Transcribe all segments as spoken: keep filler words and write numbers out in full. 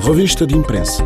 Revista de imprensa.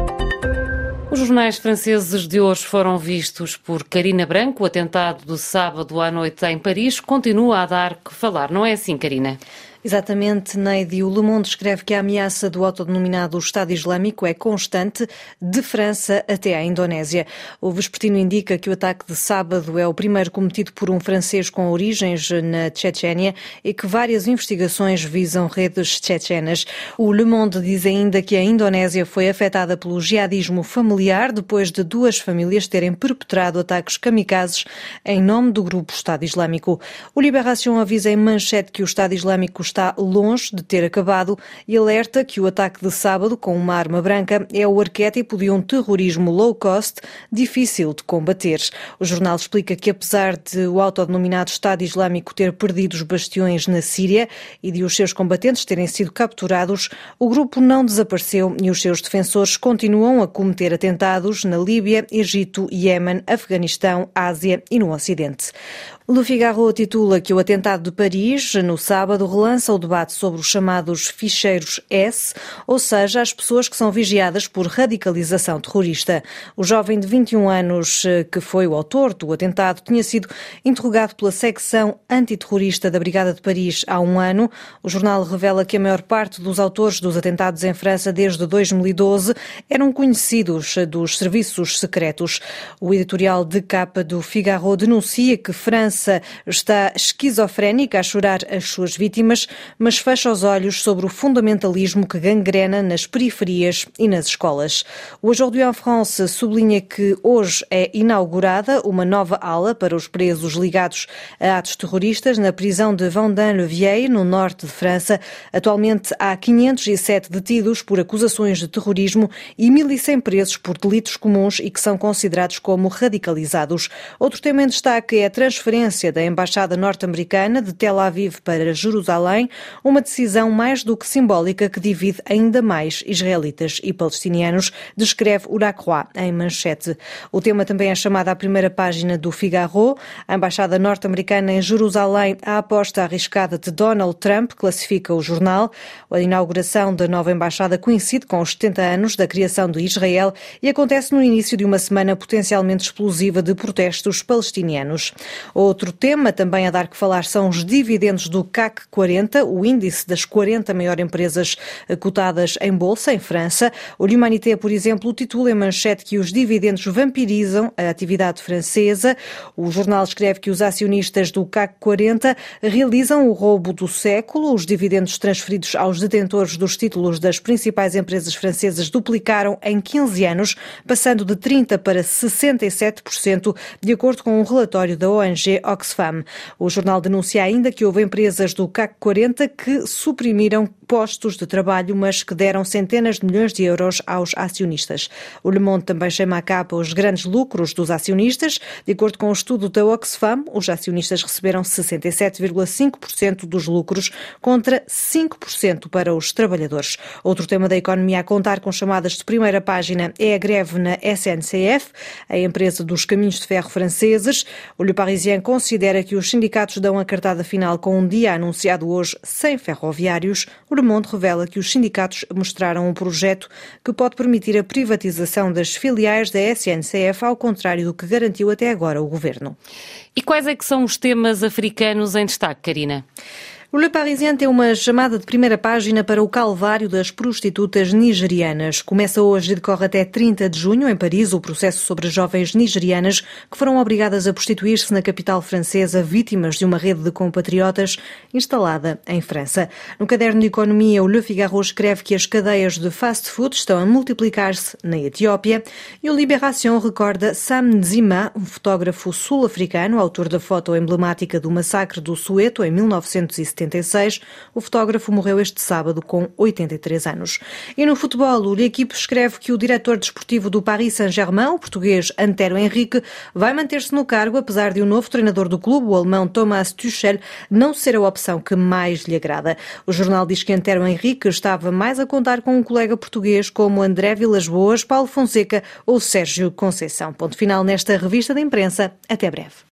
Os jornais franceses de hoje foram vistos por Carina Branco. O atentado do sábado à noite em Paris continua a dar que falar. Não é assim, Carina? Exatamente, Neide. O Le Monde escreve que a ameaça do autodenominado Estado Islâmico é constante, de França até à Indonésia. O vespertino indica que o ataque de sábado é o primeiro cometido por um francês com origens na Chechênia e que várias investigações visam redes chechenas. O Le Monde diz ainda que a Indonésia foi afetada pelo jihadismo familiar depois de duas famílias terem perpetrado ataques kamikazes em nome do grupo Estado Islâmico. O Libération avisa em manchete que o Estado Islâmico está longe de ter acabado e alerta que o ataque de sábado com uma arma branca é o arquétipo de um terrorismo low cost difícil de combater. O jornal explica que apesar de o autodenominado Estado Islâmico ter perdido os bastiões na Síria e de os seus combatentes terem sido capturados, o grupo não desapareceu e os seus defensores continuam a cometer atentados na Líbia, Egito, Iémen, Afeganistão, Ásia e no Ocidente. Le Figaro titula que o atentado de Paris, no sábado, relança o debate sobre os chamados ficheiros S, ou seja, as pessoas que são vigiadas por radicalização terrorista. O jovem de vinte e um anos, que foi o autor do atentado, tinha sido interrogado pela secção antiterrorista da Brigada de Paris há um ano. O jornal revela que a maior parte dos autores dos atentados em França desde dois mil e doze eram conhecidos dos serviços secretos. O editorial de capa do Figaro denuncia que França está esquizofrénica a chorar as suas vítimas, mas fecha os olhos sobre o fundamentalismo que gangrena nas periferias e nas escolas. O Aujourd'hui en France sublinha que hoje é inaugurada uma nova ala para os presos ligados a atos terroristas na prisão de Vendôme-le-Vieil, no norte de França. Atualmente há quinhentos e sete detidos por acusações de terrorismo e mil e cem presos por delitos comuns e que são considerados como radicalizados. Outro tema em destaque é a transferência da Embaixada Norte-Americana de Tel Aviv para Jerusalém, uma decisão mais do que simbólica que divide ainda mais israelitas e palestinianos, descreve o La Croix em manchete. O tema também é chamado à primeira página do Figaro. A Embaixada Norte-Americana em Jerusalém, a aposta arriscada de Donald Trump, classifica o jornal. A inauguração da nova embaixada coincide com os setenta anos da criação de Israel e acontece no início de uma semana potencialmente explosiva de protestos palestinianos. Outro tema também a dar que falar são os dividendos do C A C quarenta, o índice das quarenta maiores empresas cotadas em bolsa em França. O L'Humanité, por exemplo, titula em manchete que os dividendos vampirizam a atividade francesa. O jornal escreve que os acionistas do C A C quarenta realizam o roubo do século. Os dividendos transferidos aos detentores dos títulos das principais empresas francesas duplicaram em quinze anos, passando de trinta por cento para sessenta e sete por cento, de acordo com um relatório da O N G Oxfam. O jornal denuncia ainda que houve empresas do C A C quarenta que suprimiram postos de trabalho, mas que deram centenas de milhões de euros aos acionistas. O Le Monde também chama à capa os grandes lucros dos acionistas. De acordo com o estudo da Oxfam, os acionistas receberam sessenta e sete vírgula cinco por cento dos lucros contra cinco por cento para os trabalhadores. Outro tema da economia a contar com chamadas de primeira página é a greve na S N C F, a empresa dos caminhos de ferro franceses. O Le Parisien considera que os sindicatos dão a cartada final com um dia anunciado hoje sem ferroviários. O Le Monde revela que os sindicatos mostraram um projeto que pode permitir a privatização das filiais da S N C F, ao contrário do que garantiu até agora o governo. E quais é que são os temas africanos em destaque, Carina? O Le Parisien tem uma chamada de primeira página para o calvário das prostitutas nigerianas. Começa hoje e decorre até trinta de junho, em Paris, o processo sobre jovens nigerianas que foram obrigadas a prostituir-se na capital francesa, vítimas de uma rede de compatriotas instalada em França. No caderno de economia, o Le Figaro escreve que as cadeias de fast food estão a multiplicar-se na Etiópia e o Libération recorda Sam Nzima, um fotógrafo sul-africano, autor da foto emblemática do massacre do Soweto em mil novecentos e setenta. O fotógrafo morreu este sábado com oitenta e três anos. E no futebol, o L'Équipe escreve que o diretor desportivo do Paris Saint-Germain, o português Antero Henrique, vai manter-se no cargo, apesar de o novo treinador do clube, o alemão Thomas Tuchel, não ser a opção que mais lhe agrada. O jornal diz que Antero Henrique estava mais a contar com um colega português como André Vilas-Boas, Paulo Fonseca ou Sérgio Conceição. Ponto final nesta revista de imprensa. Até breve.